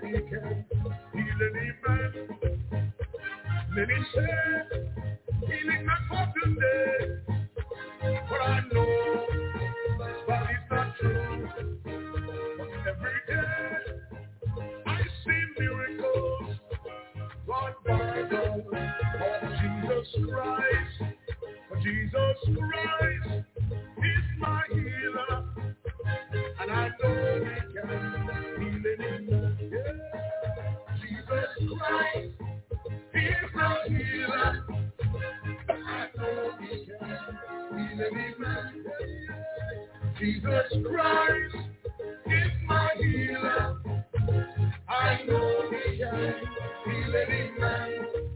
he can heal any man. Many say healing not for today, but I know that is not true. But every day I see miracles wrought by the of Jesus Christ. For Jesus Christ is my healer, and I know he can heal any man. Yeah. Jesus Christ is my healer, I know he can heal any man. Yeah. Jesus Christ is my healer, I know he can heal any man.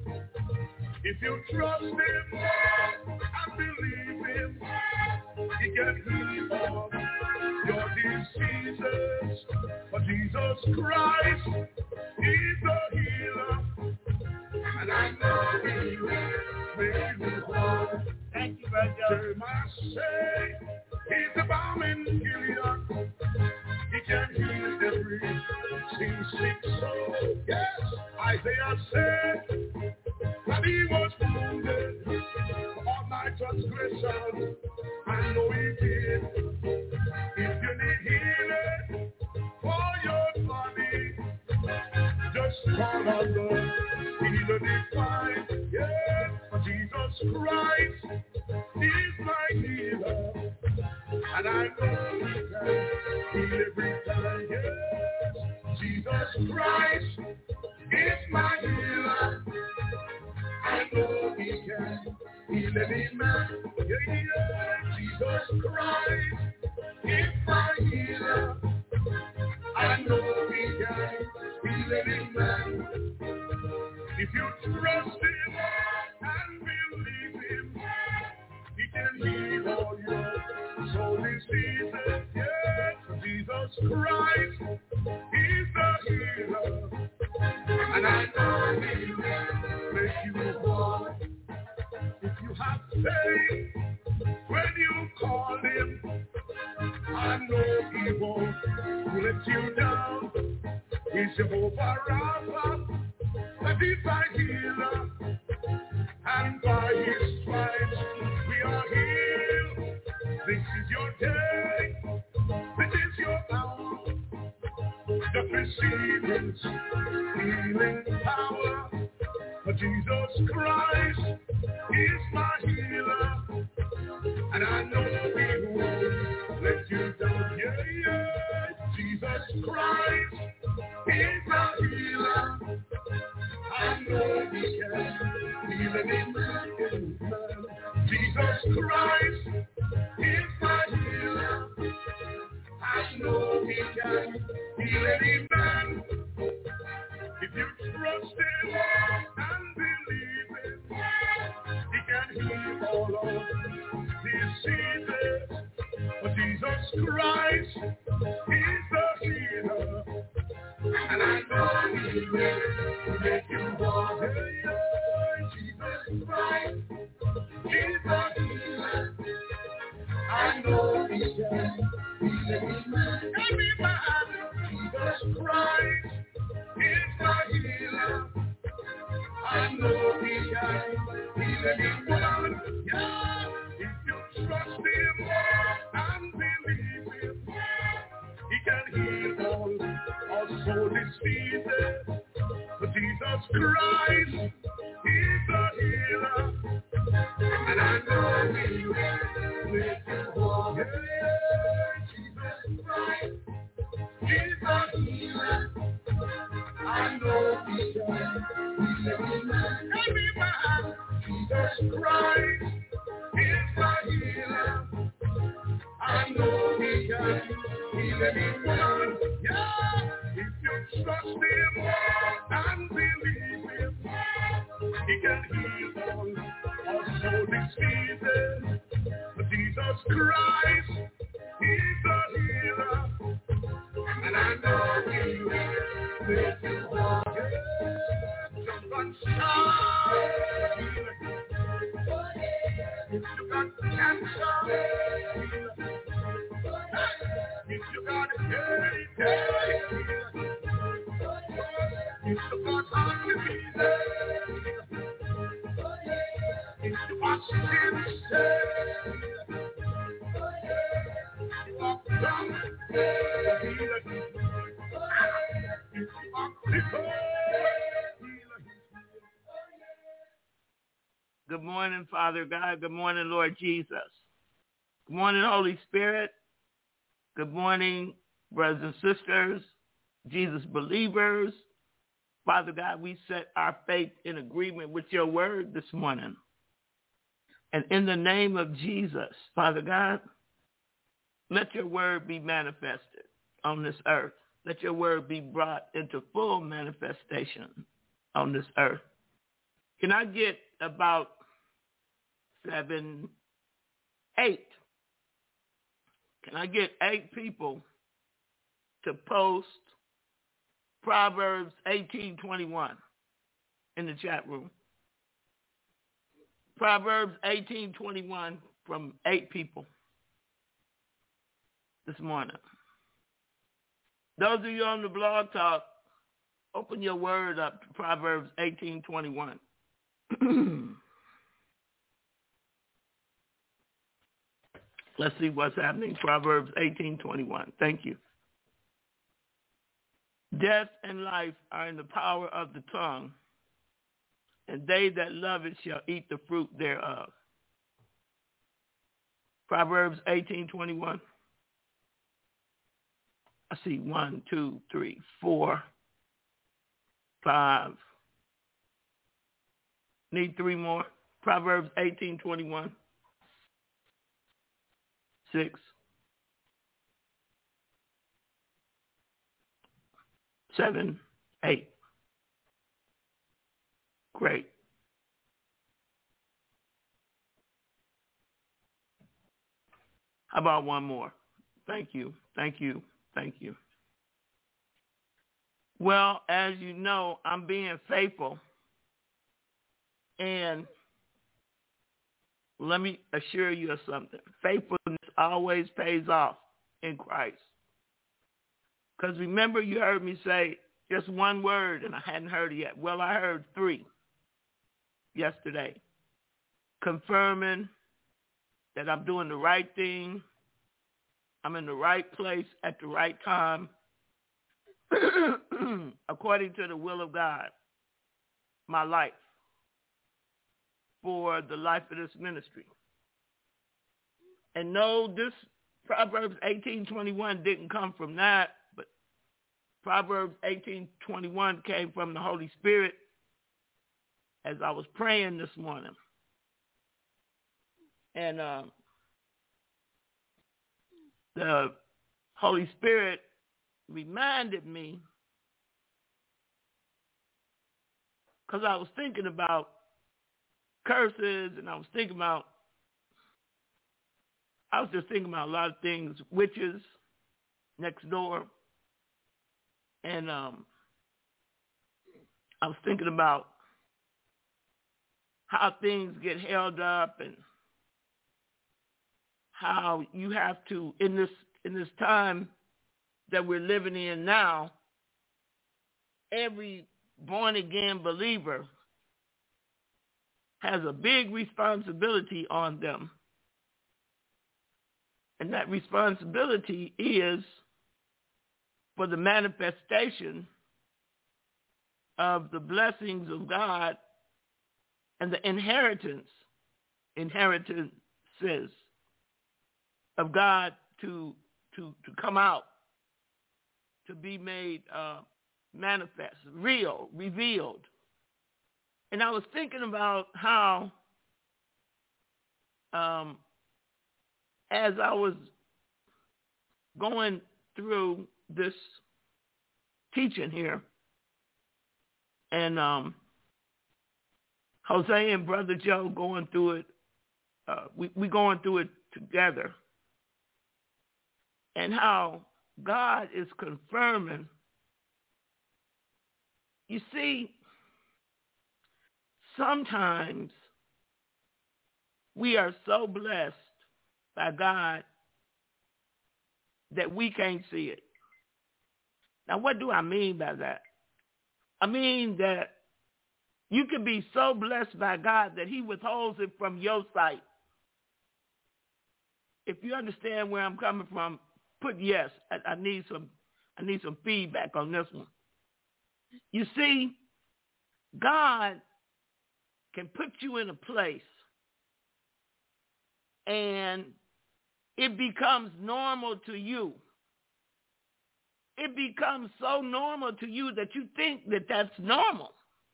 If you trust him and believe him, he can heal all your diseases. For Jesus Christ is the healer, and I know he will make you whole. Thank you, brother. Jeremiah say he's the balm in Gilead. He can heal every sick soul. Yes, Isaiah said that he was wounded for all my transgressions. I know he did. If you need healing for your body, just call on the healer divine. Yes, for Jesus Christ is my healer, and I know he can heal every time. Yes, Jesus Christ is my healer, I know he can heal any man. Yeah, yeah. Jesus Christ is my healer, I know he can heal any man. If you trust him and believe him, he can heal all your soul diseases. Yes, Jesus Christ is the healer, and I know he will make you whole. If you have faith when you call him, I know he won't let you down. He's Jehovah Rapha, the divine healer, and by his stripes we are healed. This is your day, this is your hour, the preceding healing power. For Jesus Christ is my healer, and I know he won't let you down. Yeah, yeah. Jesus Christ is my healer, I know he can heal any man. Jesus Christ is my healer, I know he can heal any man. If you trust him and believe him, he can heal all of diseases. For Jesus Christ is the healer, and I know he will make you whole. Jesus Christ is the healer, I know he can heal any man. Every man, Jesus Christ is my healer, I know he can heal anyone. Yeah, if you trust him and believe him, he can heal all soul diseases. For Jesus Christ is the healer, and I know he will make you whole. Yeah, Jesus Christ is the healer, I know he can heal every man. Every man, Jesus Christ is my healer, I know he can heal anyone. Yeah, if you trust him and believe him, he can heal all soul diseases. For Jesus Christ is the healer, and I know he will make you whole. Jump and shout. If you got cancer, if you got hate, Good morning, Father God. Good morning, Lord Jesus. Good morning, Holy Spirit. Good morning, brothers and sisters, Jesus believers. Father God, we set our faith in agreement with your word this morning. And in the name of Jesus, Father God, let your word be manifested on this earth. Let your word be brought into full manifestation on this earth. Can I get about 7, 8? Can I get 8 people to post Proverbs 18:21 in the chat room? Proverbs 18:21 from 8 people this morning. Those of you on the blog talk, open your word up to Proverbs 18:21. Let's see what's happening. Proverbs 18:21. Thank you. Death and life are in the power of the tongue, and they that love it shall eat the fruit thereof. Proverbs 18:21. I see 1, 2, 3, 4, 5. Need 3 more. Proverbs 18:21. 6, 7, 8. Great. How about one more? Thank you. Thank you. Thank you. Well, as you know, I'm being faithful. And let me assure you of something. Faithfulness always pays off in Christ. Because remember, you heard me say just one word, and I hadn't heard it yet. Well, I heard 3 yesterday, confirming that I'm doing the right thing. I'm in the right place at the right time, according to the will of God, my life, for the life of this ministry. And no, this Proverbs 18:21 didn't come from that, but Proverbs 18:21 came from the Holy Spirit as I was praying this morning. And the Holy Spirit reminded me, because I was thinking about curses, and I was just thinking about a lot of things, witches next door, and I was thinking about how things get held up and how you have to, in this time that we're living in now, every born-again believer has a big responsibility on them. And that responsibility is for the manifestation of the blessings of God and the inheritances of God to come out, to be made manifest, real, revealed. And I was thinking about how, as I was going through this teaching here, and Jose and Brother Joe going through it, we going through it together, and how God is confirming. You see, sometimes we are so blessed by God that we can't see it. Now, what do I mean by that? I mean that you can be so blessed by God that he withholds it from your sight. If you understand where I'm coming from, put yes. I need some feedback on this one. You see, God can put you in a place and it becomes normal to you. It becomes so normal to you that you think that that's normal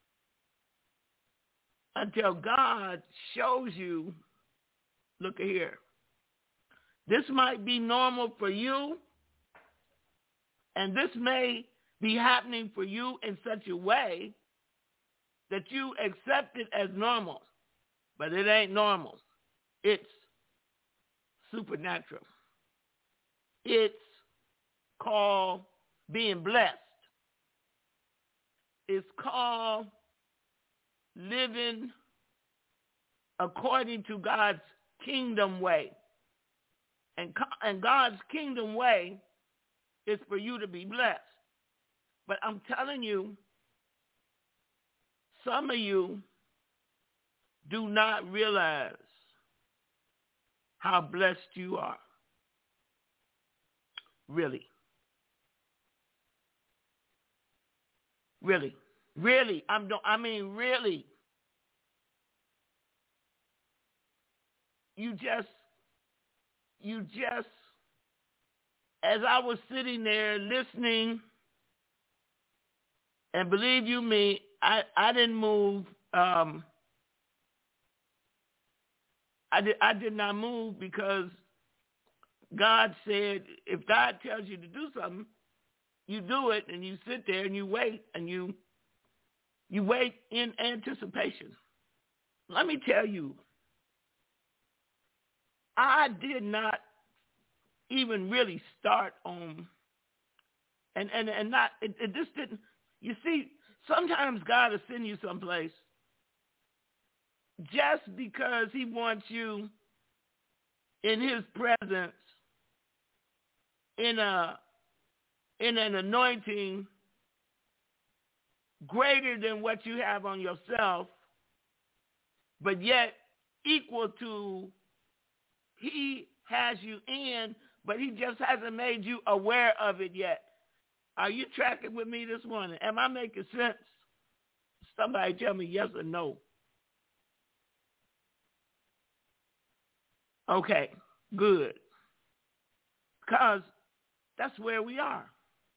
until God shows you, look here, this might be normal for you, and this may be happening for you in such a way that you accept it as normal, but it ain't normal. It's supernatural. It's called being blessed. It's called living according to God's kingdom way. And God's kingdom way is for you to be blessed. But I'm telling you, some of you do not realize how blessed you are. Really. Really. Really. Really. You just, as I was sitting there listening, and believe you me, I didn't move. I did not move because God said, if God tells you to do something, you do it, and you sit there and you wait, and you wait in anticipation. Let me tell you, I did not even really start on, and not, it just didn't, you see, sometimes God will send you someplace just because he wants you in his presence in an anointing greater than what you have on yourself, but yet equal to he has you in, but he just hasn't made you aware of it yet. Are you tracking with me this morning? Am I making sense? Somebody tell me yes or no. Okay, good. Because that's where we are.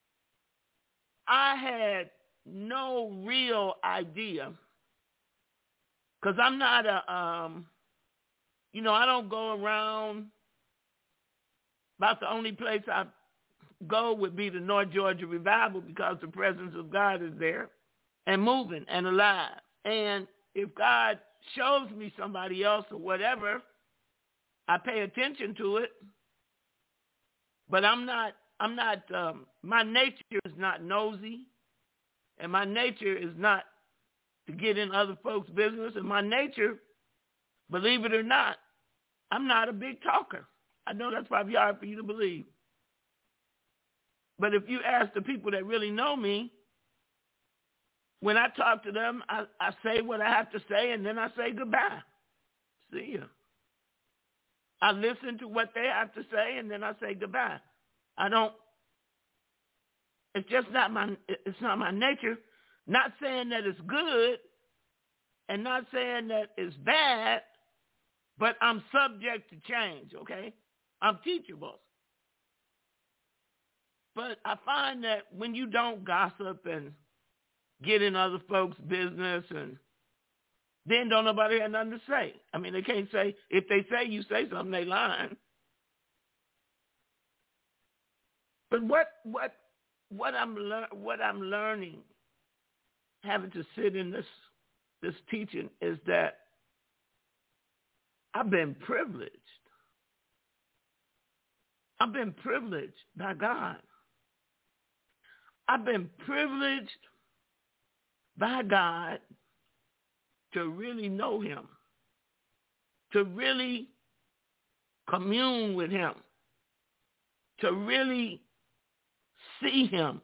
I had no real idea, because I'm not I don't go around. About the only place I go would be the North Georgia Revival, because the presence of God is there and moving and alive. And if God shows me somebody else or whatever, I pay attention to it. But I'm not, my nature is not nosy, and my nature is not to get in other folks' business, and my nature, believe it or not, I'm not a big talker. I know that's probably hard for you to believe. But if you ask the people that really know me, when I talk to them, I say what I have to say, and then I say goodbye. See ya. I listen to what they have to say, and then I say goodbye. It's not my nature. Not saying that it's good and not saying that it's bad, but I'm subject to change, okay? I'm teachable. But I find that when you don't gossip and get in other folks' business, and then don't nobody have nothing to say. I mean, they can't say, if they say you say something, they lying. But what I'm learning, having to sit in this teaching, is that I've been privileged. I've been privileged by God. I've been privileged by God to really know him, to really commune with him, to really see him.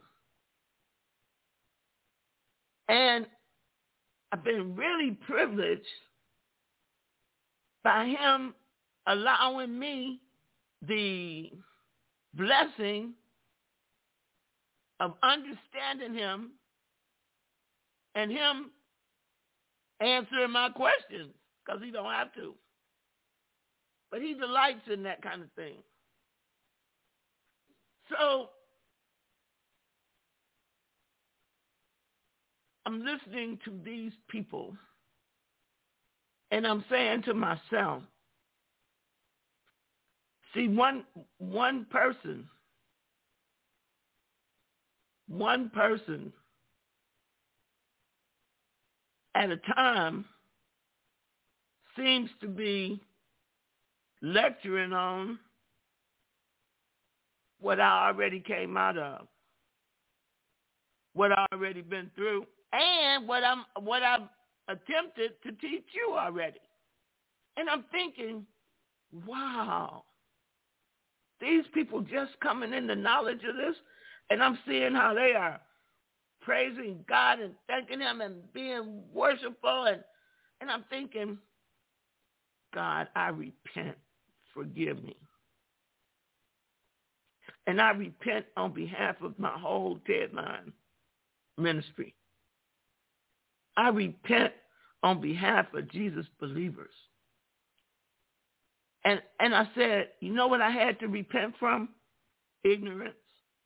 And I've been really privileged by him allowing me the blessing of understanding him and him answering my questions, because he don't have to. But he delights in that kind of thing. So I'm listening to these people, and I'm saying to myself, see, one person at a time seems to be lecturing on what I already came out of, what I already been through, and what I've attempted to teach you already. And I'm thinking, wow, these people just coming into knowledge of this, and I'm seeing how they are praising God and thanking him and being worshipful, and I'm thinking, God, I repent. Forgive me. And I repent on behalf of my whole Deadline ministry. I repent on behalf of Jesus believers. And I said, you know what I had to repent from? Ignorance.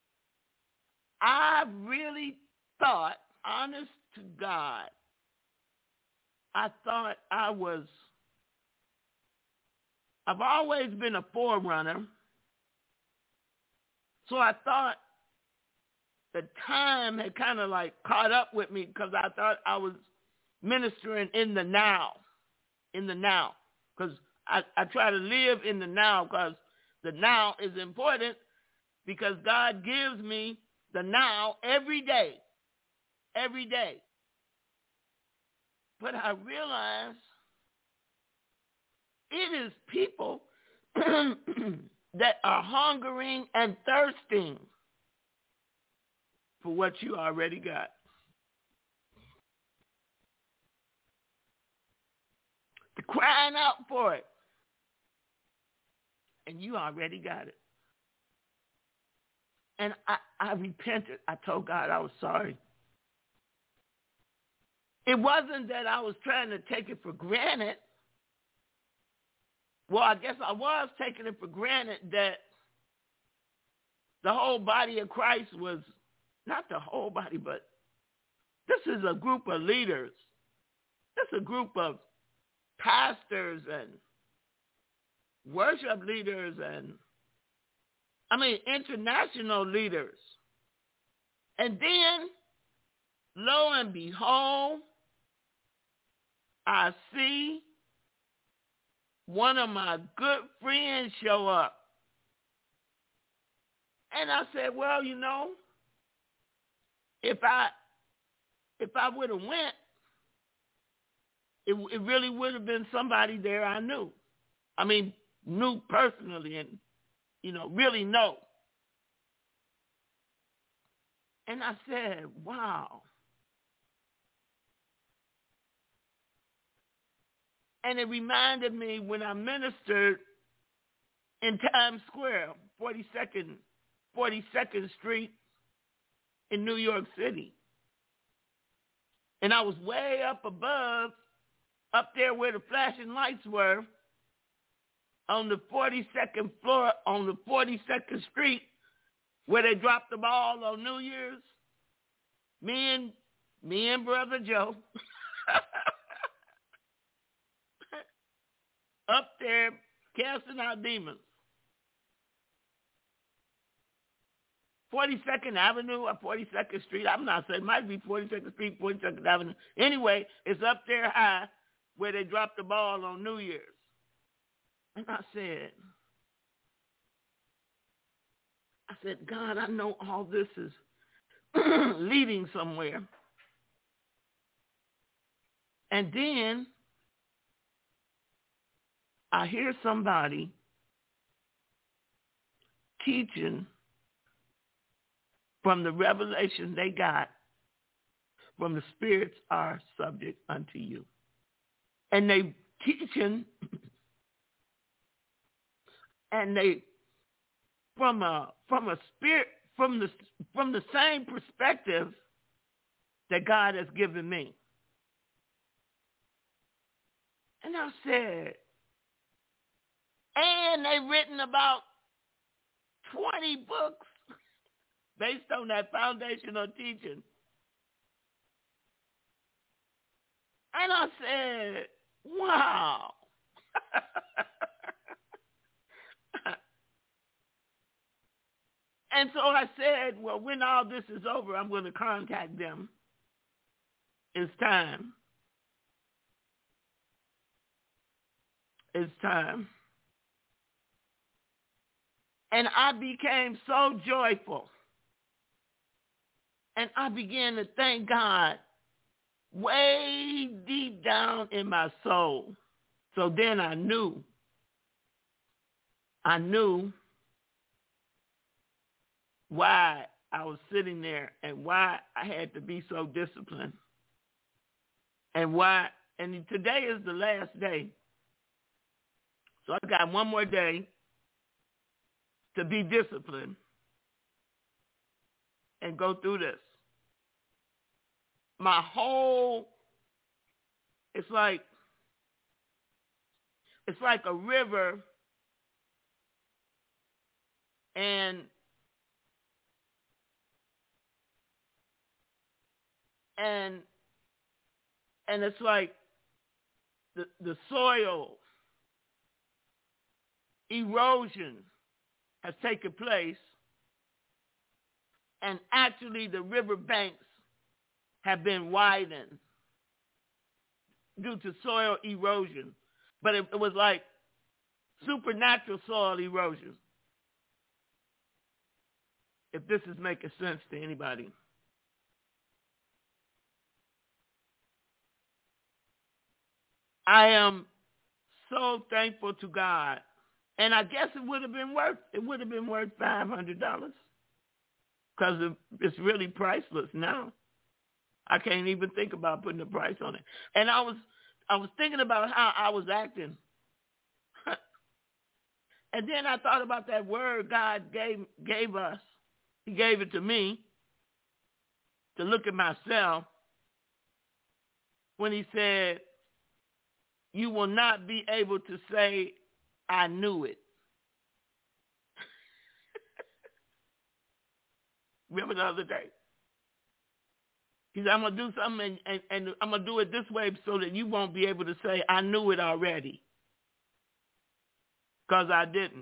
I really thought, honest to God, I thought I've always been a forerunner. So I thought the time had kind of like caught up with me, because I thought I was ministering in the now. Because I try to live in the now, because the now is important, because God gives me the now every day. But I realized it is people that are hungering and thirsting for what you already got. They're crying out for it. And you already got it. And I repented. I told God I was sorry. It wasn't that I was trying to take it for granted. Well, I guess I was taking it for granted that the whole body of Christ was, not the whole body, but this is a group of leaders. This is a group of pastors and worship leaders and, international leaders. And then, lo and behold, I see one of my good friends show up. And I said, well, if I would have went, it really would have been somebody there I knew. Knew personally and, really know. And I said, wow. And it reminded me when I ministered in Times Square, 42nd Street in New York City. And I was way up above, up there where the flashing lights were, on the 42nd floor, on the 42nd Street, where they dropped the ball on New Year's. Me and Brother Joe. Up there, casting out demons. 42nd Avenue or 42nd Street, I'm not saying, it might be 42nd Street, 42nd Avenue. Anyway, it's up there high where they dropped the ball on New Year's. And I said, God, I know all this is leading somewhere. And then I hear somebody teaching from the revelation they got from the spirits are subject unto you. And they teaching and they from a spirit, from the same perspective that God has given me. And I said, and they've written about 20 books based on that foundational teaching. And I said, wow. And so I said, well, when all this is over, I'm going to contact them. It's time. It's time. And I became so joyful. And I began to thank God way deep down in my soul. So then I knew why I was sitting there and why I had to be so disciplined. And today is the last day. So I got one more day to be disciplined and go through this. It's like a river, and it's like the soil erosion has taken place, and actually the river banks have been widened due to soil erosion. But it was like supernatural soil erosion, if this is making sense to anybody. I am so thankful to God. And I guess it would have been worth $500 because it's really priceless now. I can't even think about putting a price on it. And I was thinking about how I was acting. And then I thought about that word God gave us. He gave it to me to look at myself when he said, you will not be able to say, I knew it. Remember the other day? He said, I'm going to do something and I'm going to do it this way so that you won't be able to say, I knew it already. Because I didn't.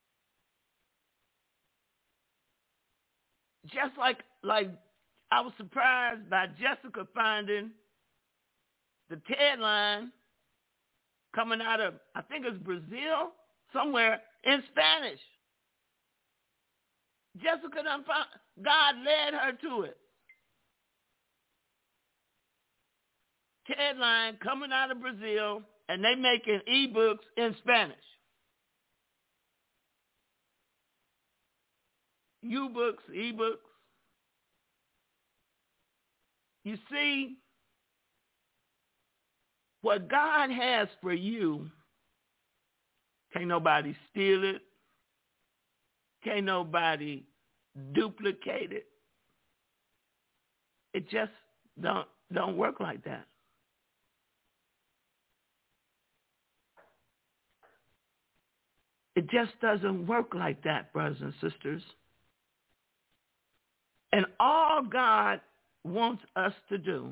Just like I was surprised by Jessica finding the TED line coming out of, I think it's Brazil, somewhere in Spanish. Jessica done found, God led her to it. TED line coming out of Brazil, and they making ebooks in Spanish. U-books, ebooks. You see, what God has for you, can't nobody steal it. Can't nobody duplicate it. It just don't work like that. It just doesn't work like that, brothers and sisters. And all God wants us to do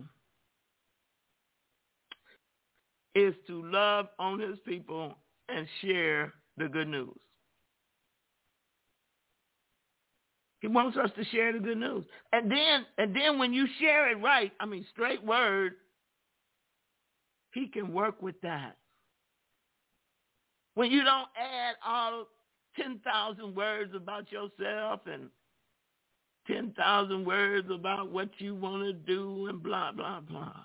is to love on his people and share the good news. He wants us to share the good news. And then when you share it right, straight word, he can work with that. When you don't add all 10,000 words about yourself and 10,000 words about what you want to do and blah, blah, blah.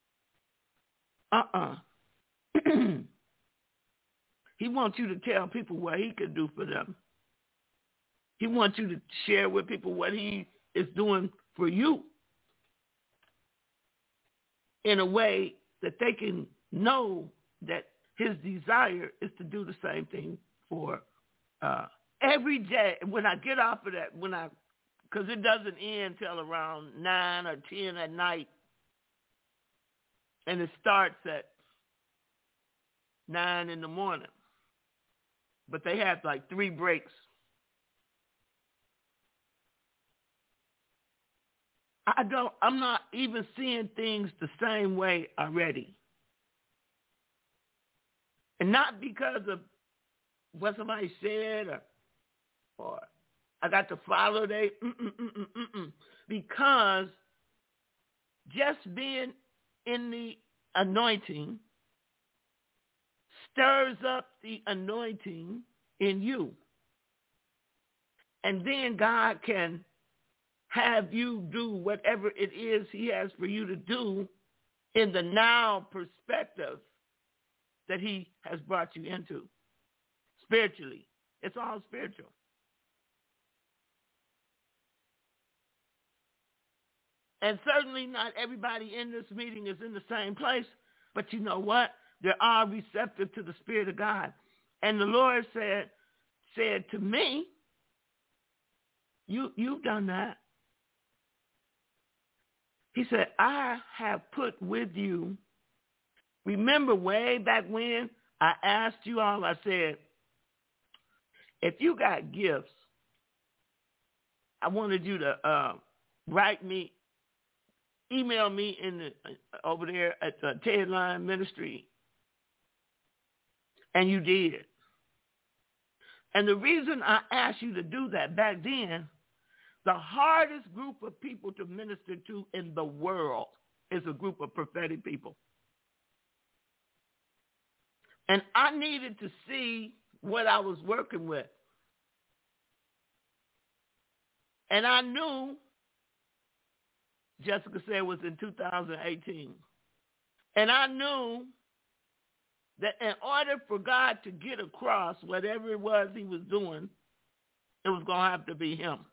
He wants you to tell people what he can do for them. He wants you to share with people what he is doing for you in a way that they can know that his desire is to do the same thing for every day when I get off of that, because it doesn't end till around 9 or 10 at night, and it starts at 9 in the morning. But they have like 3 breaks. I'm not even seeing things the same way already. And not because of what somebody said or I got to follow because just being in the anointing stirs up the anointing in you. And then God can have you do whatever it is he has for you to do in the now perspective that he has brought you into. Spiritually. It's all spiritual. And certainly not everybody in this meeting is in the same place. But you know what? They're all receptive to the Spirit of God. And the Lord said to me, you've done that. He said, I have put with you. Remember way back when I asked you all, I said, if you got gifts, I wanted you to email me over there at the Ted Line Ministry. And you did. And the reason I asked you to do that back then, the hardest group of people to minister to in the world is a group of prophetic people. And I needed to see what I was working with. And I knew, Jessica said it was in 2018. And I knew that in order for God to get across whatever it was he was doing, it was going to have to be him.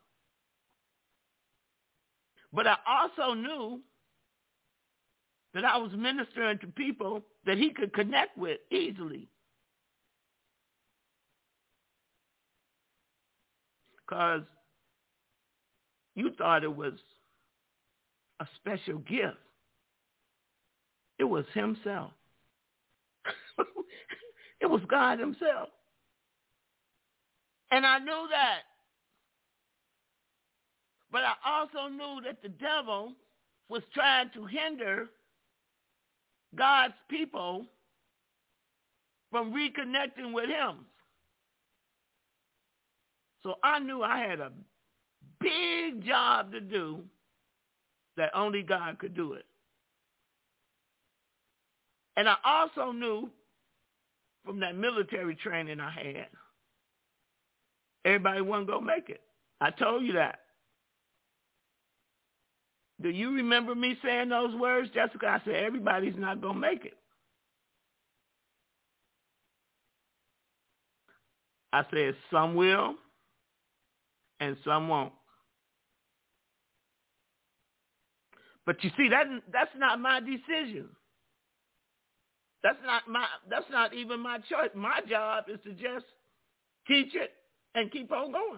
But I also knew that I was ministering to people that he could connect with easily. Because you thought it was a special gift. It was himself. It was God himself. And I knew that. But I also knew that the devil was trying to hinder God's people from reconnecting with him. So I knew I had a big job to do that only God could do it. And I also knew from that military training I had, everybody wasn't going to make it. I told you that. Do you remember me saying those words, Jessica? I said, everybody's not going to make it. I said, some will and some won't. But you see, that's not my decision. That's not even my choice. My job is to just teach it and keep on going.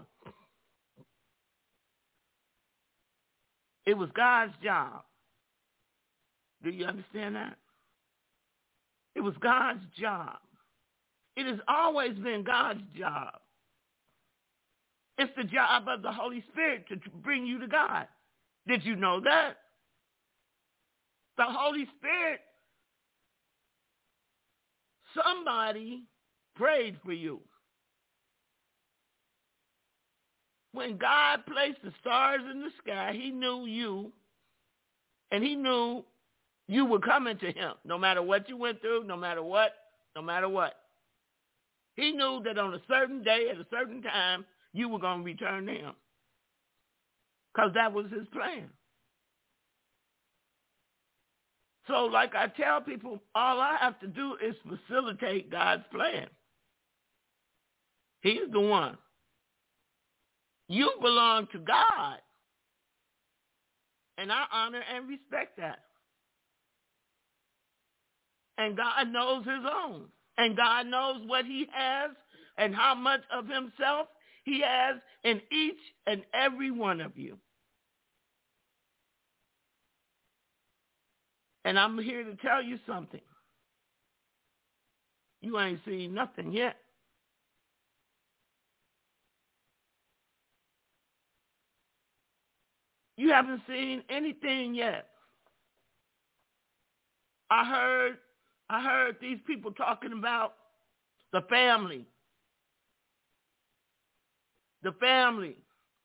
It was God's job. Do you understand that? It was God's job. It has always been God's job. It's the job of the Holy Spirit to bring you to God. Did you know that? The Holy Spirit, somebody prayed for you. When God placed the stars in the sky, he knew you, and he knew you were coming to him, no matter what you went through, no matter what. He knew that on a certain day, at a certain time, you were going to return to him, because that was his plan. So like I tell people, all I have to do is facilitate God's plan. He's the one. You belong to God. And I honor and respect that. And God knows his own. And God knows what he has and how much of himself he has in each and every one of you. And I'm here to tell you something. You ain't seen nothing yet. You haven't seen anything yet. I heard these people talking about the family. The family.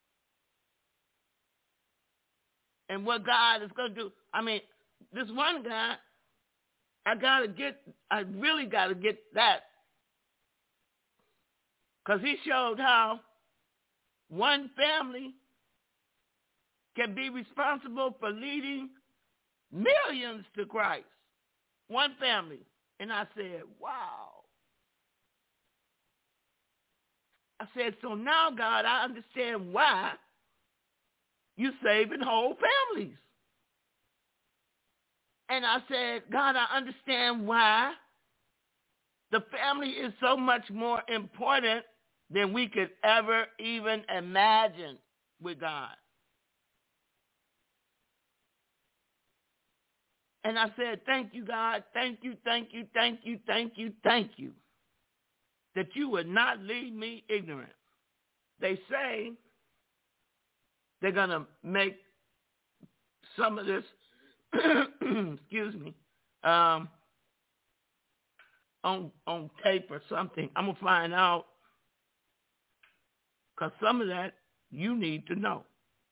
And what God is going to do. I mean, this one guy, I really got to get that. Because he showed how one family can be responsible for leading millions to Christ. One family. And I said, wow. I said, so now, God, I understand why you're saving whole families. And I said, God, I understand why the family is so much more important than we could ever even imagine with God. And I said, thank you, God. Thank you, thank you, thank you, thank you, thank you. That you would not leave me ignorant. They say they're going to make some of this, excuse me, on tape or something. I'm going to find out, because some of that you need to know.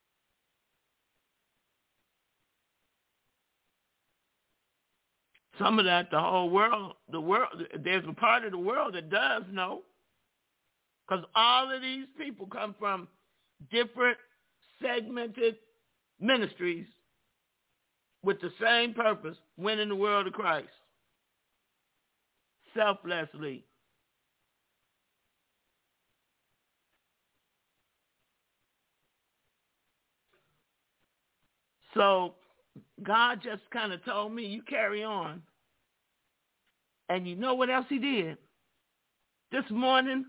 Some of that the world, there's a part of the world that does know, because all of these people come from different segmented ministries with the same purpose, winning the world to Christ, selflessly. So God just kind of told me, you carry on. And you know what else he did? This morning,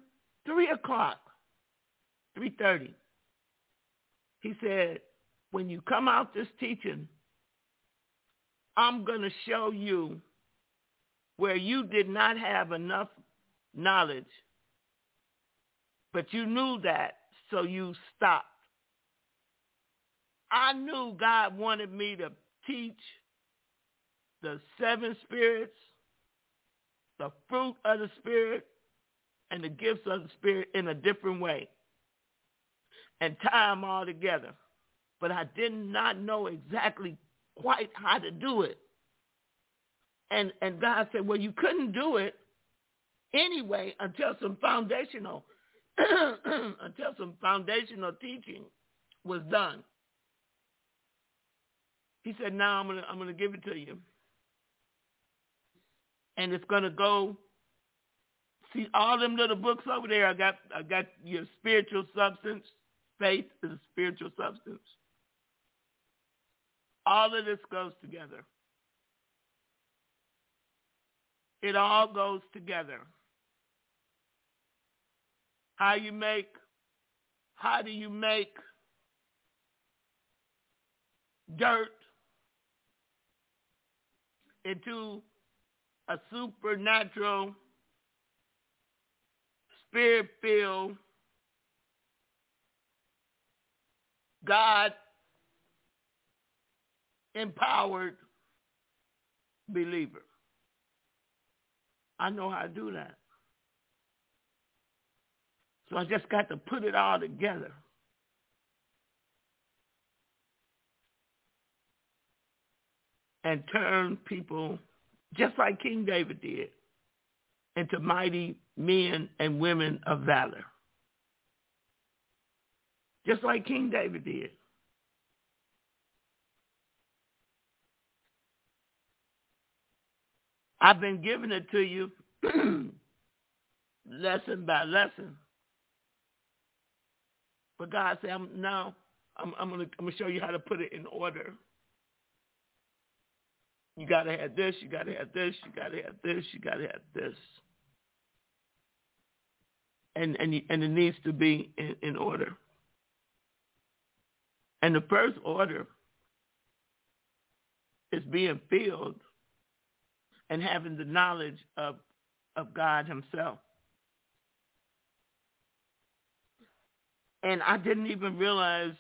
3:30, he said, when you come out this teaching, I'm going to show you where you did not have enough knowledge, but you knew that, so you stopped. I knew God wanted me to teach the 7 spirits, the fruit of the Spirit, and the gifts of the Spirit in a different way and tie them all together. But I did not know exactly quite how to do it. And God said, well, you couldn't do it anyway until some foundational teaching was done. He said, now I'm gonna give it to you. And it's gonna go. See all them little books over there. I got your spiritual substance. Faith is a spiritual substance. All of this goes together. It all goes together. How do you make dirt into a supernatural, spirit-filled, God-empowered believer? I know how to do that. So I just got to put it all together. And turn people, just like King David did, into mighty men and women of valor. Just like King David did. I've been giving it to you lesson by lesson. But God said, I'm going to show you how to put it in order. You got to have this, you got to have this, you got to have this, you got to have this. and it needs to be in order. And the first order is being filled and having the knowledge of God himself. And I didn't even realize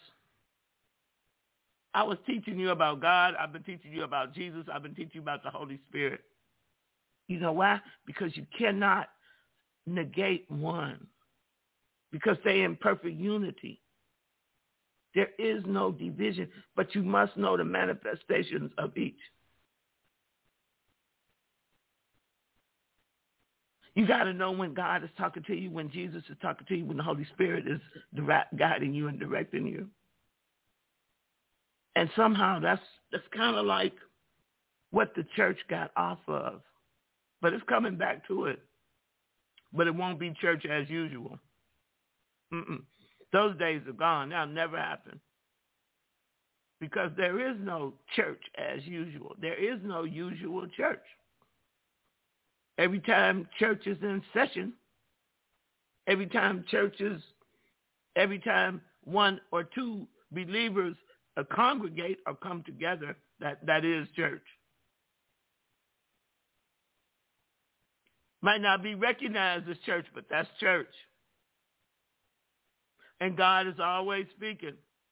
I was teaching you about God. I've been teaching you about Jesus. I've been teaching you about the Holy Spirit. You know why? Because you cannot negate one, because they're in perfect unity. There is no division, but you must know the manifestations of each. You got to know when God is talking to you, when Jesus is talking to you, when the Holy Spirit is guiding you and directing you. And somehow that's kind of like what the church got off of. But it's coming back to it. But it won't be church as usual. Those days are gone. That'll never happen. Because there is no church as usual. There is no usual church. Every time church is in session, every time one or two believers congregate or come together, that is church. Might not be recognized as church, but that's church. And God is always speaking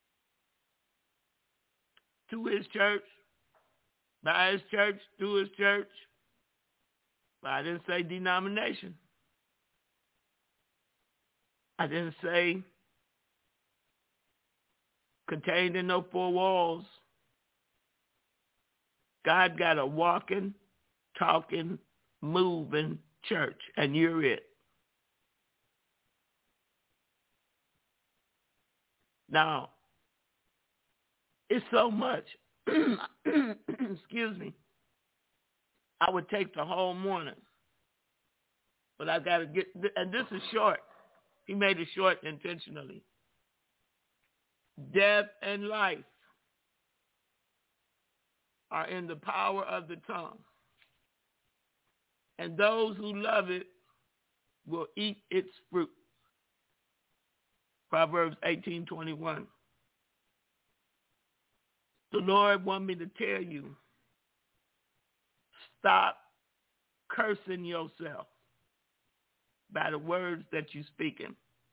to his church, by his church, through his church. But I didn't say denomination. I didn't say contained in no four walls. God got a walking, talking, moving church, and you're it. Now, it's so much. Excuse me. I would take the whole morning. But I got to get, and this is short. He made it short intentionally. Death and life are in the power of the tongue. And those who love it will eat its fruit. Proverbs 18:21. The Lord wants me to tell you, stop cursing yourself by the words that you're speaking.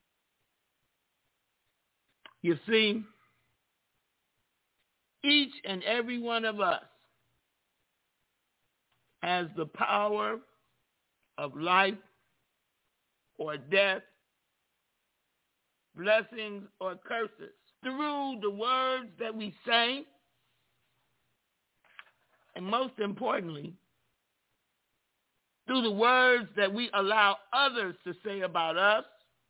You see, each and every one of us has the power of life or death, blessings or curses, through the words that we say, and most importantly, through the words that we allow others to say about us,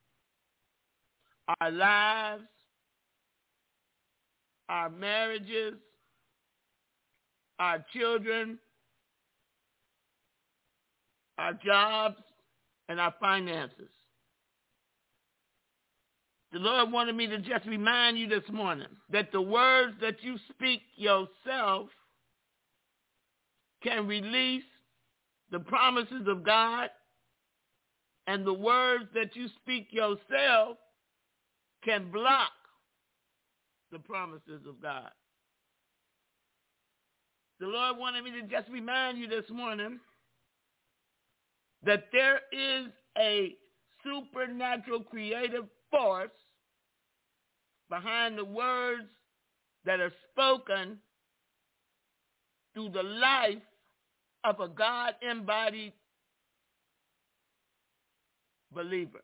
our lives, our marriages, our children, our jobs, and our finances. The Lord wanted me to just remind you this morning that the words that you speak yourself can release the promises of God, and the words that you speak yourself can block the promises of God. The Lord wanted me to just remind you this morning that there is a supernatural creative force behind the words that are spoken through the life of a God-embodied believer.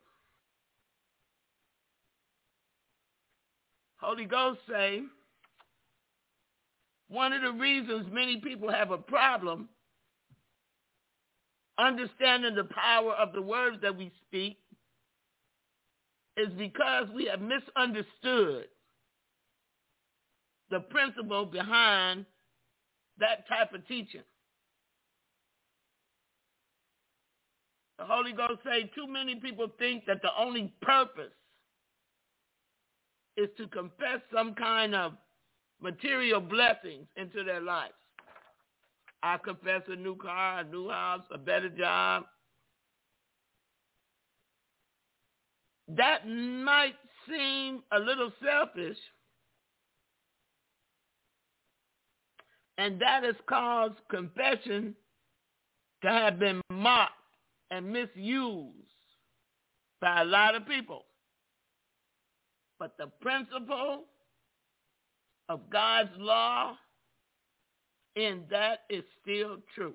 Holy Ghost say, one of the reasons many people have a problem understanding the power of the words that we speak is because we have misunderstood the principle behind that type of teaching. The Holy Ghost say too many people think that the only purpose is to confess some kind of material blessings into their lives. I confess a new car, a new house, a better job. that might seem a little selfish, and that has caused confession to have been mocked and misused by a lot of people. But the principle of God's law in that is still true.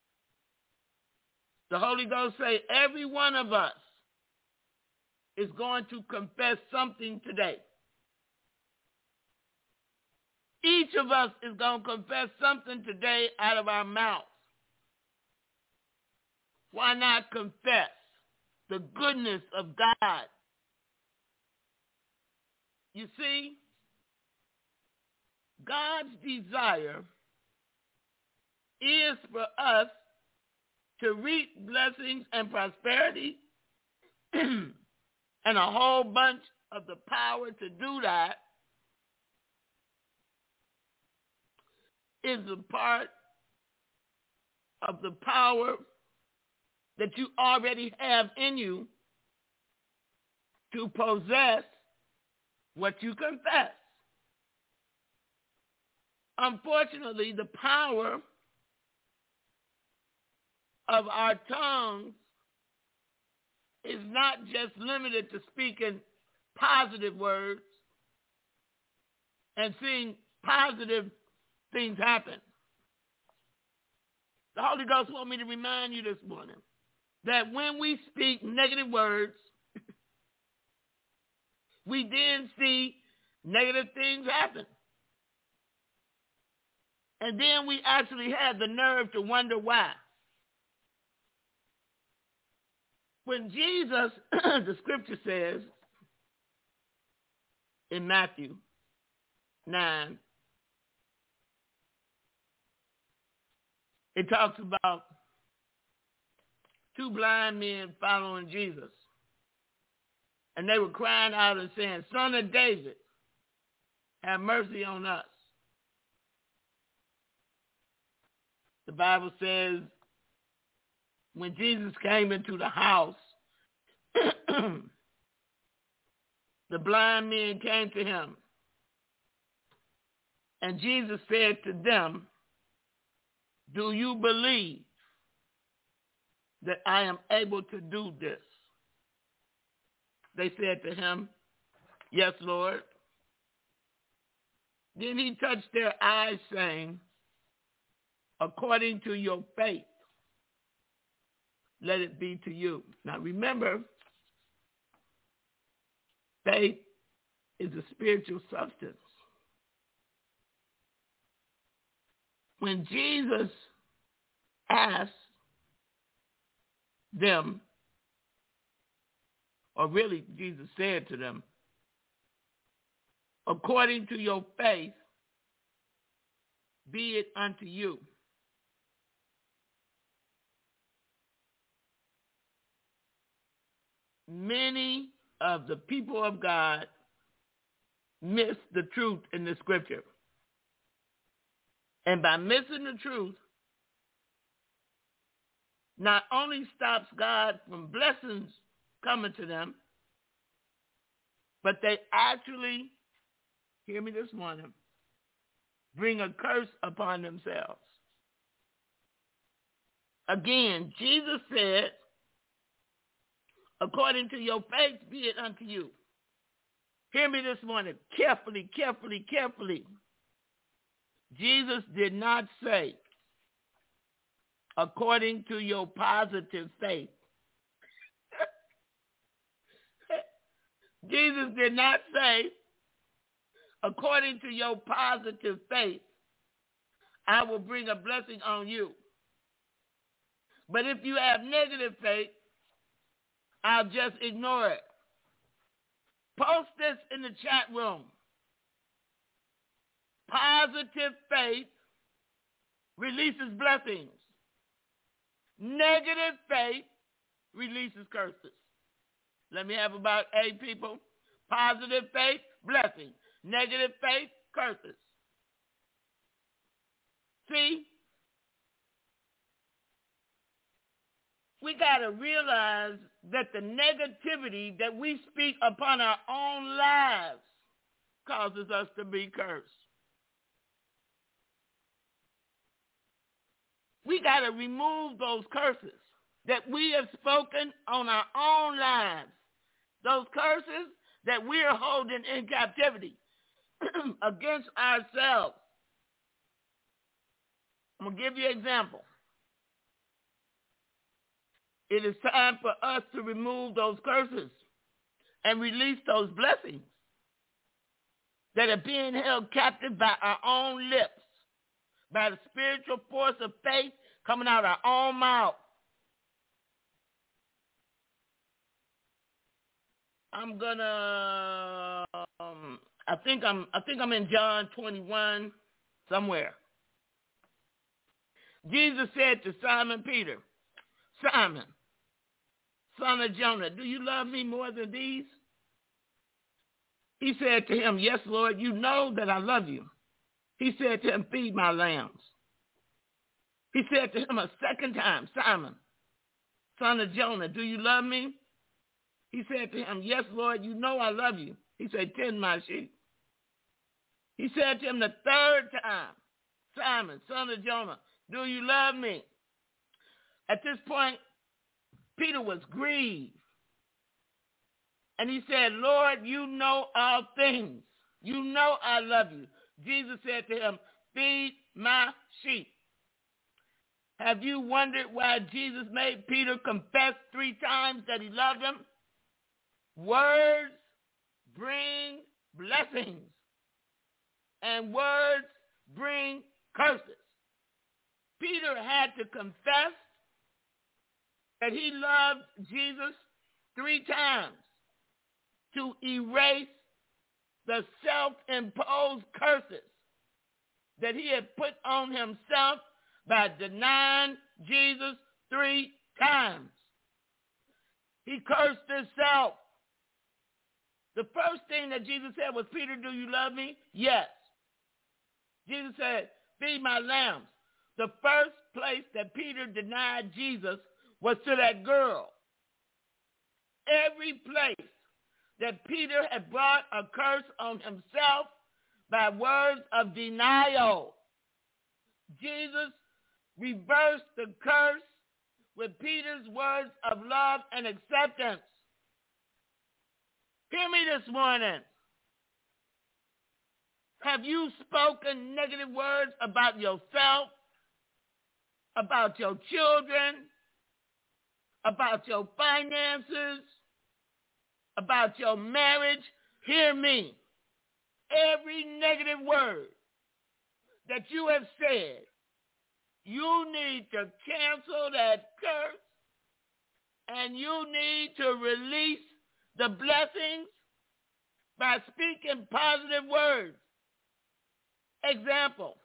The Holy Ghost say every one of us is going to confess something today. Each of us is going to confess something today out of our mouths. Why not confess the goodness of God? You see, God's desire is for us to reap blessings and prosperity and a whole bunch of the power to do that is a part of the power that you already have in you to possess what you confess. Unfortunately, the power of our tongues is not just limited to speaking positive words and seeing positive things happen. The Holy Ghost wants me to remind you this morning that when we speak negative words, we then see negative things happen. And then we actually have the nerve to wonder why. When Jesus, the scripture says in Matthew 9, it talks about two blind men following Jesus. And they were crying out and saying, Son of David, have mercy on us. The Bible says when Jesus came into the house, the blind men came to him. And Jesus said to them, do you believe that I am able to do this? They said to him, yes, Lord. Then he touched their eyes, saying, according to your faith, let it be to you. Now remember, faith is a spiritual substance. When Jesus asked them, or really Jesus said to them, according to your faith, be it unto you. Many of the people of God miss the truth in the scripture. And by missing the truth, not only stops God from blessings coming to them, but they actually, hear me this morning, bring a curse upon themselves. Again, Jesus said, according to your faith, be it unto you. Hear me this morning, carefully, carefully, carefully. Jesus did not say, according to your positive faith. Jesus did not say, according to your positive faith, I will bring a blessing on you. But if you have negative faith, I'll just ignore it. Post this in the chat room. Positive faith releases blessings. Negative faith releases curses. Let me have about 8 people. Positive faith, blessing. Negative faith, curses. See? we got to realize that the negativity that we speak upon our own lives causes us to be cursed. We got to remove those curses that we have spoken on our own lives, those curses that we are holding in captivity against ourselves. I'm going to give you an example. It is time for us to remove those curses and release those blessings that are being held captive by our own lips, by the spiritual force of faith coming out of our own mouth. I'm gonna. I think I'm in John 21 somewhere. Jesus said to Simon Peter, Simon, son of Jonah, do you love me more than these? He said to him, yes, Lord, you know that I love you. He said to him, feed my lambs. He said to him a second time, Simon, son of Jonah, do you love me? He said to him, yes, Lord, you know I love you. He said, tend my sheep. He said to him the third time, Simon, son of Jonah, do you love me? At this point, Peter was grieved. And he said, Lord, you know all things. You know I love you. Jesus said to him, feed my sheep. Have you wondered why Jesus made Peter confess 3 times that he loved him? Words bring blessings, and words bring curses. Peter had to confess that he loved Jesus 3 times to erase the self-imposed curses that he had put on himself by denying Jesus 3 times. He cursed himself. The first thing that Jesus said was, Peter, do you love me? Yes. Jesus said, feed my lambs. The first place that Peter denied Jesus was to that girl. Every place that Peter had brought a curse on himself by words of denial, Jesus reversed the curse with Peter's words of love and acceptance. Hear me this morning. Have you spoken negative words about yourself, about your children, about your finances, about your marriage? Hear me. Every negative word that you have said, you need to cancel that curse, and you need to release the blessings by speaking positive words. Example,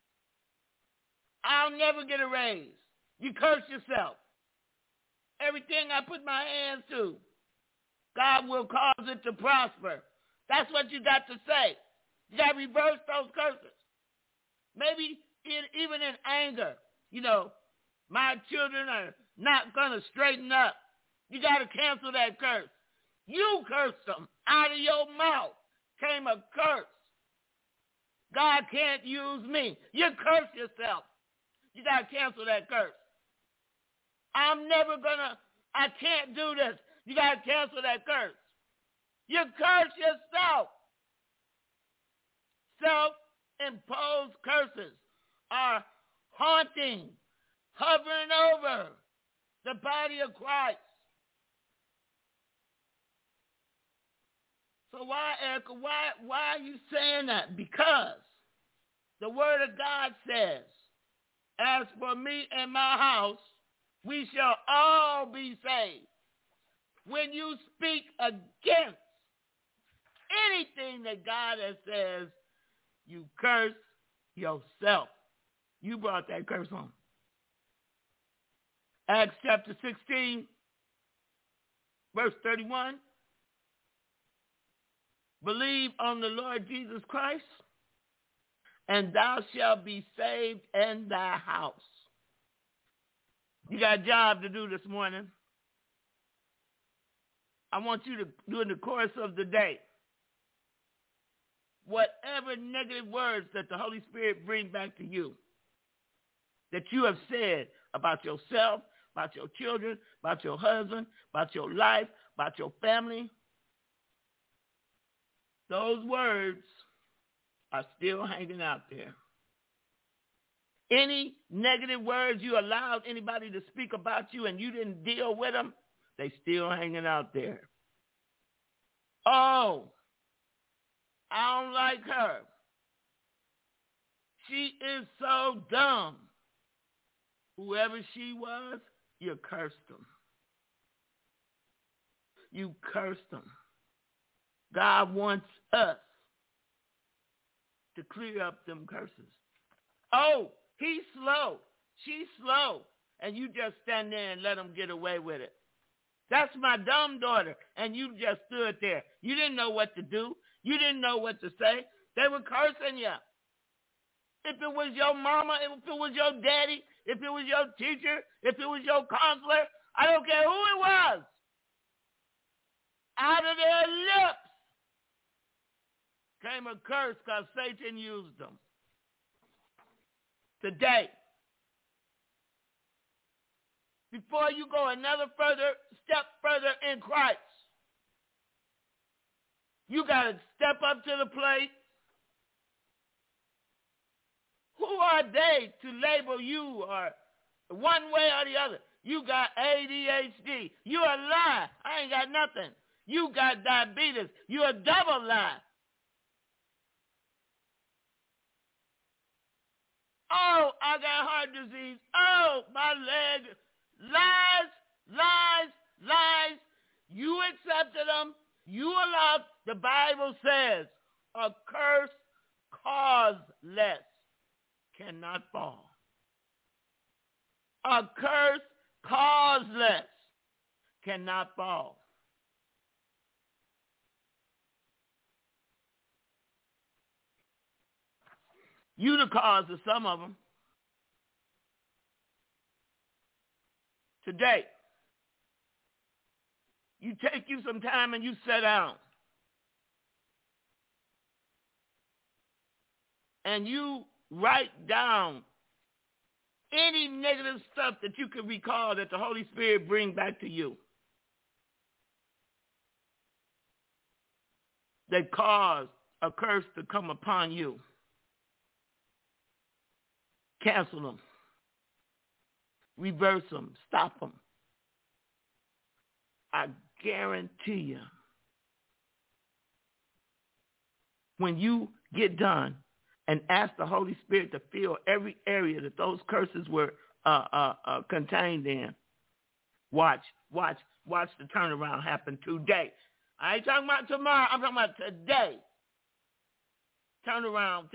I'll never get a raise. You curse yourself. Everything I put my hands to, God will cause it to prosper. That's what you got to say. You got to reverse those curses. Maybe even in anger, my children are not going to straighten up. You got to cancel that curse. You cursed them. Out of your mouth came a curse. God can't use me. You curse yourself. You got to cancel that curse. I can't do this. You got to cancel that curse. You curse yourself. Self-imposed curses are haunting, hovering over the body of Christ. So why, Erica, why are you saying that? Because the word of God says, as for me and my house, we shall all be saved. When you speak against anything that God has says, you curse yourself. You brought that curse on. Acts chapter 16, verse 31. Believe on the Lord Jesus Christ, and thou shalt be saved in thy house. You got a job to do this morning. I want you to do in the course of the day whatever negative words that the Holy Spirit brings back to you, that you have said about yourself, about your children, about your husband, about your life, about your family. Those words are still hanging out there. Any negative words you allowed anybody to speak about you and you didn't deal with them, they still hanging out there. Oh, I don't like her. She is so dumb. Whoever she was, you cursed them. You cursed them. God wants us to clear up them curses. Oh, he's slow. She's slow. And you just stand there and let them get away with it. That's my dumb daughter. And you just stood there. You didn't know what to do. You didn't know what to say. They were cursing you. If it was your mama, if it was your daddy, if it was your teacher, if it was your counselor, I don't care who it was. Out of their lips came a curse because Satan used them. Today, before you go another step further in Christ, you got to step up to the plate. Who are they to label you or one way or the other? You got ADHD. You a lie. I ain't got nothing. You got diabetes. You a double lie. Oh, I got heart disease. Oh, my leg. Lies, lies, lies. You accepted them. You allowed. The Bible says a curse causeless cannot fall. A curse causeless cannot fall. You the cause of some of them. Today, you take you some time and you sit down. And you write down any negative stuff that you can recall that the Holy Spirit bring back to you that caused a curse to come upon you. Cancel them. Reverse them. Stop them. I guarantee you, when you get done and ask the Holy Spirit to fill every area that those curses were contained in, watch the turnaround happen today. I ain't talking about tomorrow. I'm talking about today. Turn around.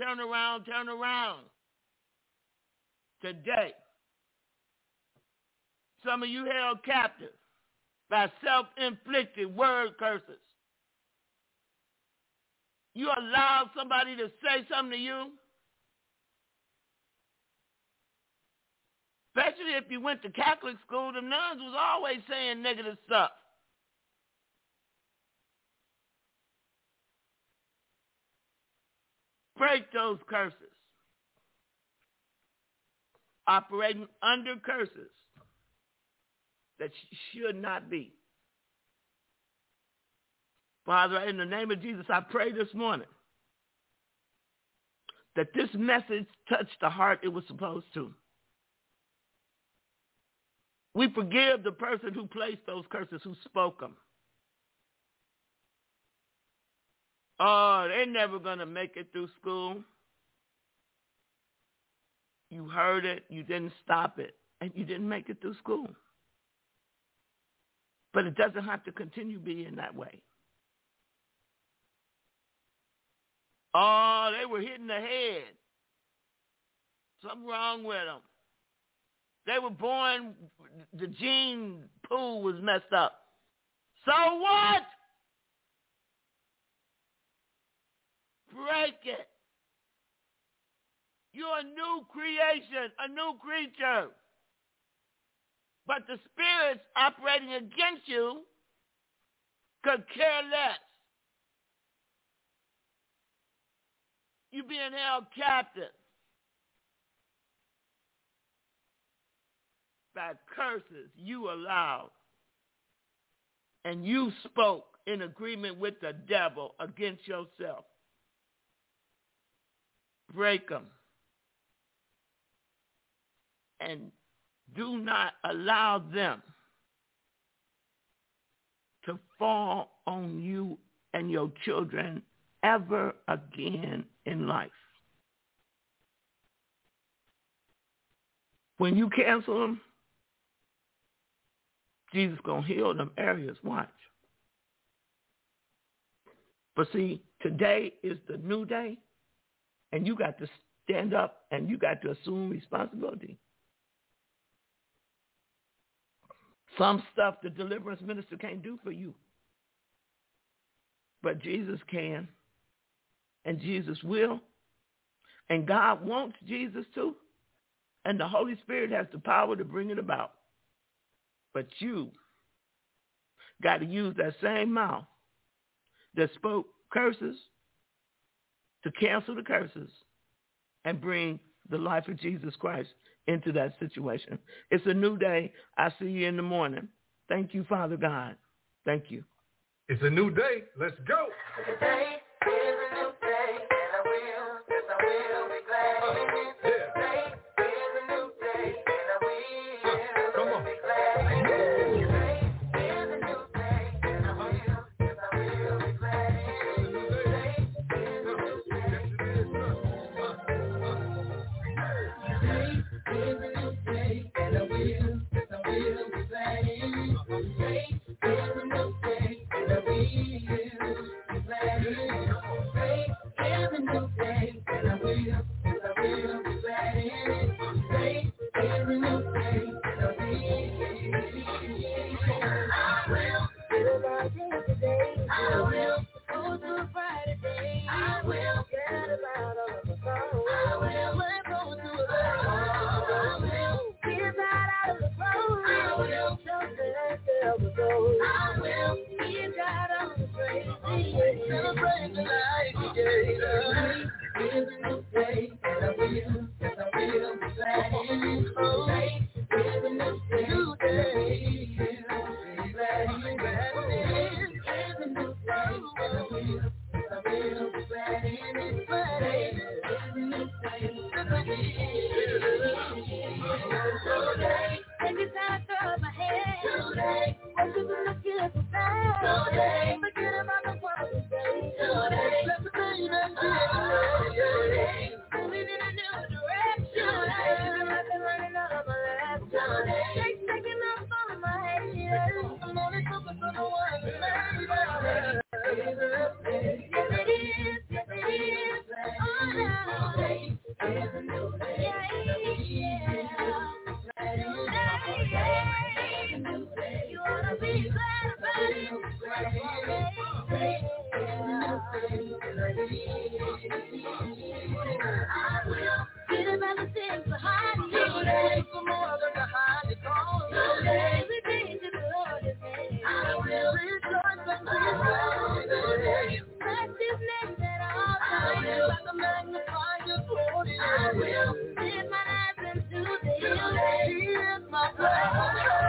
Today. Some of you held captive by self-inflicted word curses. You allowed somebody to say something to you, especially if you went to Catholic school, the nuns was always saying negative stuff. Break those curses. Operating under curses that should not be. Father, in the name of Jesus, I pray this morning that this message touched the heart it was supposed to. We forgive the person who placed those curses, who spoke them. Oh, they're never going to make it through school. You heard it, you didn't stop it, and you didn't make it through school. But it doesn't have to continue being that way. Oh, they were hitting the head. Something wrong with them. They were born, the gene pool was messed up. So what? Break it. You're a new creation, a new creature. But the spirits operating against you could care less. You being held captive by curses you allowed, and you spoke in agreement with the devil against yourself. Break them. And do not allow them to fall on you and your children ever again in life. When you cancel them, Jesus is going to heal them areas. Watch. But see, today is the new day, and you got to stand up and you got to assume responsibility. Some stuff the deliverance minister can't do for you, but Jesus can, and Jesus will, and God wants Jesus to, and the Holy Spirit has the power to bring it about. But you got to use that same mouth that spoke curses to cancel the curses and bring the life of Jesus Christ into that situation. It's a new day. I see you in the morning. Thank you, Father God. Thank you. It's a new day. Let's go. Today is a new day, and I will be glad in it. Today is a new day, and I will be glad in it. Today is a new day, and I will be glad in it. Today is a new day. Today is a new day, and I will be glad in it. Today is a new day, and I will be glad in it. Today is a new day, and I will be glad in it. Today is a new day, and I will feel like it today. I will go to a brighter day. I will get about all of the sorrow. I will let go to a I will get out of the road. I will just let the go. I will get out of the crazy. Celebrate the life today. Today is a new day, and I will be glad in it. Today is a new day. Glad in it. Is a new day, and I will be glad in it. Today is a new day. Every time I throw my head, today, what you gonna get for that? Today, forget about the world today. Today, let the pain and today, moving in a new direction. I'm not running out of my last today, taking off all of my haters. I'm only focused on the one that matters. Yes it is, yes it is. Oh no, today is a new day. You ought to be glad about it. I will get about the things behind you. Today, for more than the high to go. Today, everything to the Lord is made. I will rejoice and be glad. Today, bless His name at all times. Like a magnifying glory. I will live my life into the hill. He is my prayer.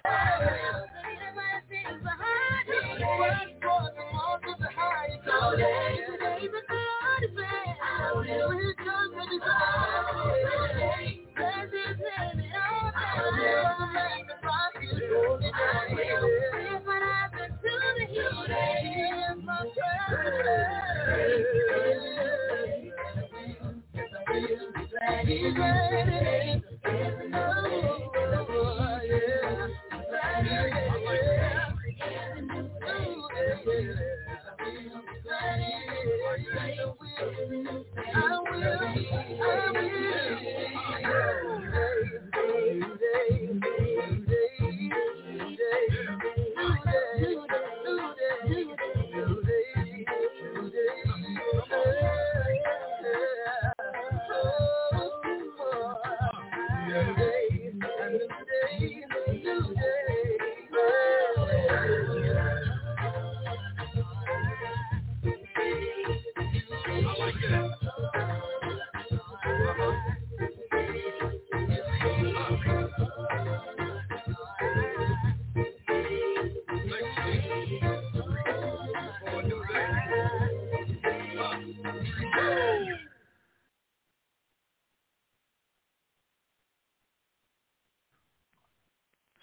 Yeah.